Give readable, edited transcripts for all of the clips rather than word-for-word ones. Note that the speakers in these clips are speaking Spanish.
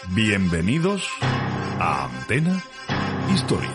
Bienvenidos a Antena Historia.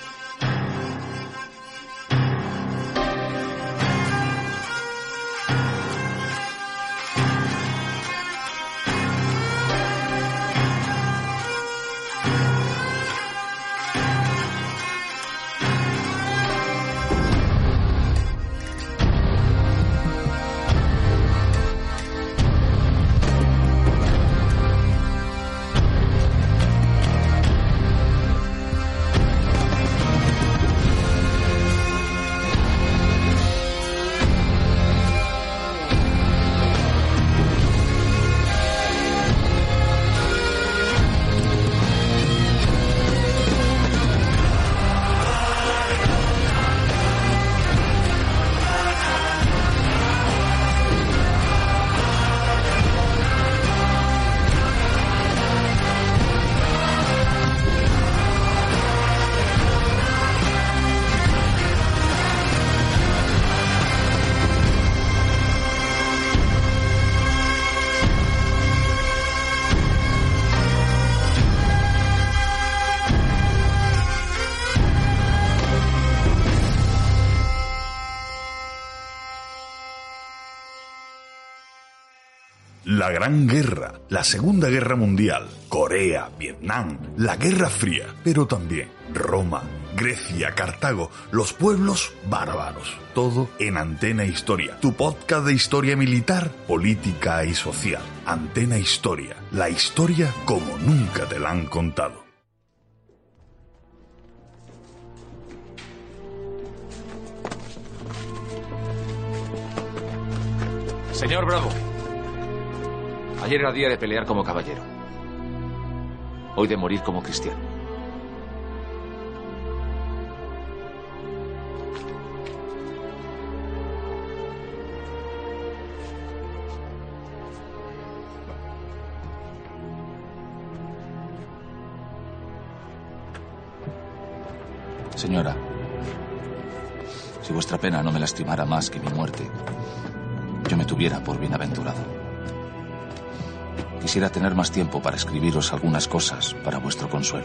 La Gran Guerra, la Segunda Guerra Mundial, Corea, Vietnam, la Guerra Fría, pero también Roma, Grecia, Cartago, los pueblos bárbaros. Todo en Antena Historia, tu podcast de historia militar, política y social. Antena Historia, la historia como nunca te la han contado. Señor Bravo. Ayer era día de pelear como caballero. Hoy de morir como cristiano. Señora, si vuestra pena no me lastimara más que mi muerte, yo me tuviera por bienaventurado. Quisiera tener más tiempo para escribiros algunas cosas para vuestro consuelo.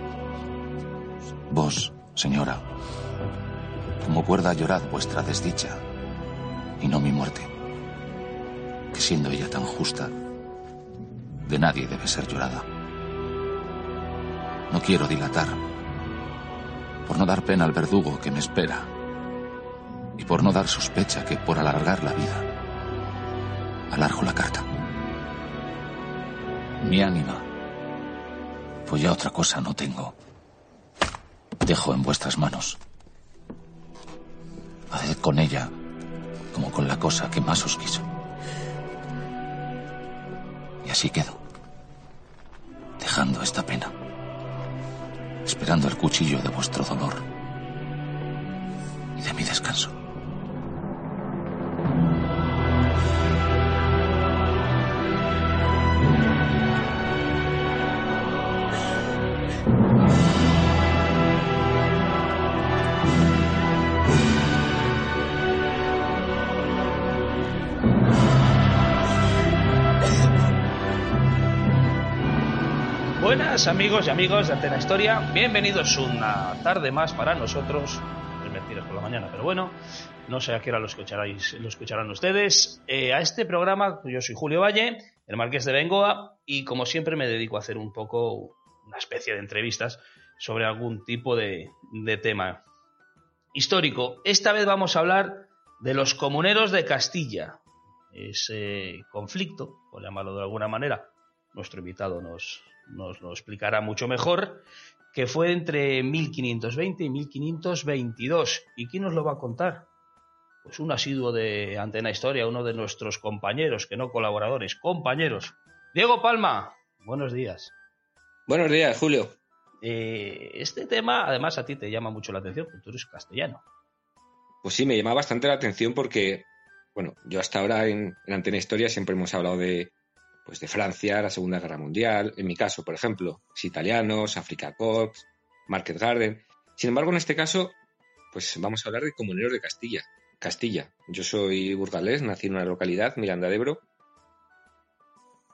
Vos, señora, como cuerda llorad vuestra desdicha, y no mi muerte, que siendo ella tan justa, de nadie debe ser llorada. No quiero dilatar, por no dar pena al verdugo que me espera, y por no dar sospecha que por alargar la vida, alargo la carta. Mi ánima, pues ya otra cosa no tengo, dejo en vuestras manos. Haced con ella como con la cosa que más os quiso. Y así quedo, dejando esta pena, esperando el cuchillo de vuestro dolor y de mi descanso. Buenas amigos y amigas de Antena Historia, bienvenidos una tarde más para nosotros. Es mentira, es por la mañana, pero bueno, no sé a qué hora lo escucharán ustedes. A este programa, yo soy Julio Valle, el Marqués de Bengoa, y como siempre me dedico a hacer un poco una especie de entrevistas sobre algún tipo de tema histórico. Esta vez vamos a hablar de los comuneros de Castilla, ese conflicto, por llamarlo de alguna manera. Nuestro invitado nos lo explicará mucho mejor, que fue entre 1520 y 1522. ¿Y quién nos lo va a contar? Pues un asiduo de Antena Historia, uno de nuestros compañeros, que no colaboradores, compañeros. Diego Palma, buenos días. Buenos días, Julio. Este tema, además, a ti te llama mucho la atención, porque tú eres castellano. Pues sí, me llama bastante la atención porque, bueno, yo hasta ahora en Antena Historia siempre hemos hablado de Francia, la Segunda Guerra Mundial, en mi caso, por ejemplo, los italianos, Africa Corps, Market Garden. Sin embargo, en este caso, pues vamos a hablar de comuneros de Castilla. Yo soy burgalés, nací en una localidad, Miranda de Ebro,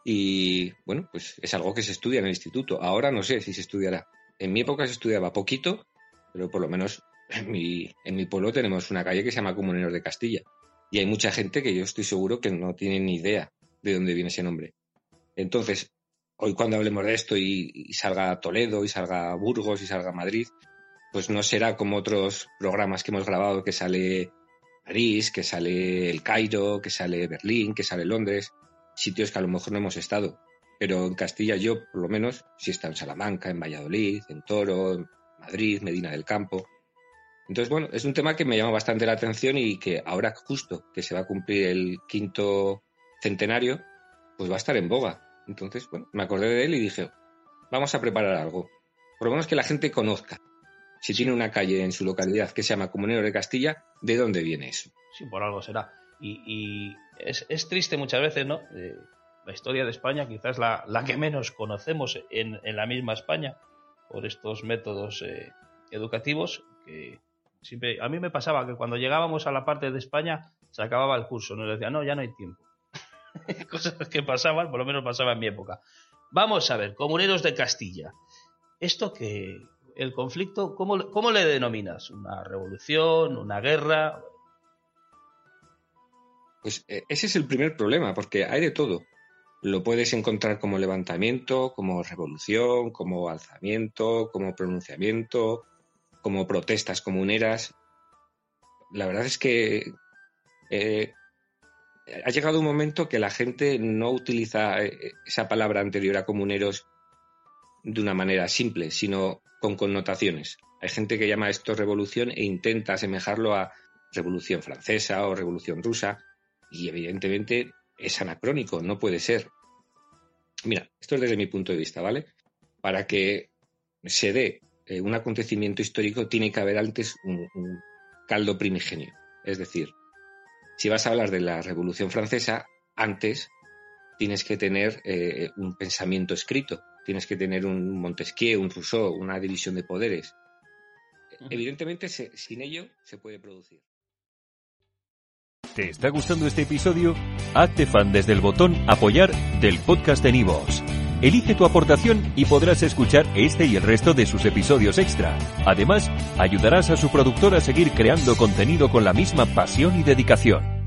y bueno, pues es algo que se estudia en el instituto. Ahora no sé si se estudiará. En mi época se estudiaba poquito, pero por lo menos en mi pueblo tenemos una calle que se llama Comuneros de Castilla. Y hay mucha gente que yo estoy seguro que no tiene ni idea de dónde viene ese nombre. Entonces, hoy cuando hablemos de esto y salga Toledo, y salga Burgos, y salga Madrid, pues no será como otros programas que hemos grabado, que sale París, que sale El Cairo, que sale Berlín, que sale Londres, sitios que a lo mejor no hemos estado. Pero en Castilla yo, por lo menos, sí he estado en Salamanca, en Valladolid, en Toro, en Madrid, Medina del Campo. Entonces, bueno, es un tema que me llama bastante la atención y que ahora justo que se va a cumplir el 5º centenario, pues va a estar en boga. Entonces, bueno, me acordé de él y dije, vamos a preparar algo. Por lo menos que la gente conozca. Si tiene una calle en su localidad que se llama Comunero de Castilla, ¿de dónde viene eso? Sí, por algo será. Y es triste muchas veces, ¿no? La historia de España quizás la que menos conocemos en la misma España por estos métodos educativos que siempre... A mí me pasaba que cuando llegábamos a la parte de España se acababa el curso, nos decían, no, ya no hay tiempo. Cosas que pasaban, por lo menos pasaba en mi época. Vamos a ver, Comuneros de Castilla. Esto que... El conflicto, ¿cómo le denominas? ¿Una revolución? ¿Una guerra? Pues ese es el primer problema, porque hay de todo. Lo puedes encontrar como levantamiento, como revolución, como alzamiento, como pronunciamiento, como protestas comuneras. La verdad es que ha llegado un momento que la gente no utiliza esa palabra anterior a comuneros de una manera simple, sino con connotaciones. Hay gente que llama esto revolución e intenta asemejarlo a revolución francesa o revolución rusa, y evidentemente es anacrónico, no puede ser. Mira, esto es desde mi punto de vista, ¿vale? Para que se dé un acontecimiento histórico tiene que haber antes un caldo primigenio. Es decir, si vas a hablar de la Revolución Francesa, antes tienes que tener un pensamiento escrito. Tienes que tener un Montesquieu, un Rousseau, una división de poderes. Evidentemente, sin ello se puede producir. ¿Te está gustando este episodio? Hazte fan desde el botón Apoyar del podcast de Nivos. Elige tu aportación y podrás escuchar este y el resto de sus episodios extra. Además, ayudarás a su productor a seguir creando contenido con la misma pasión y dedicación.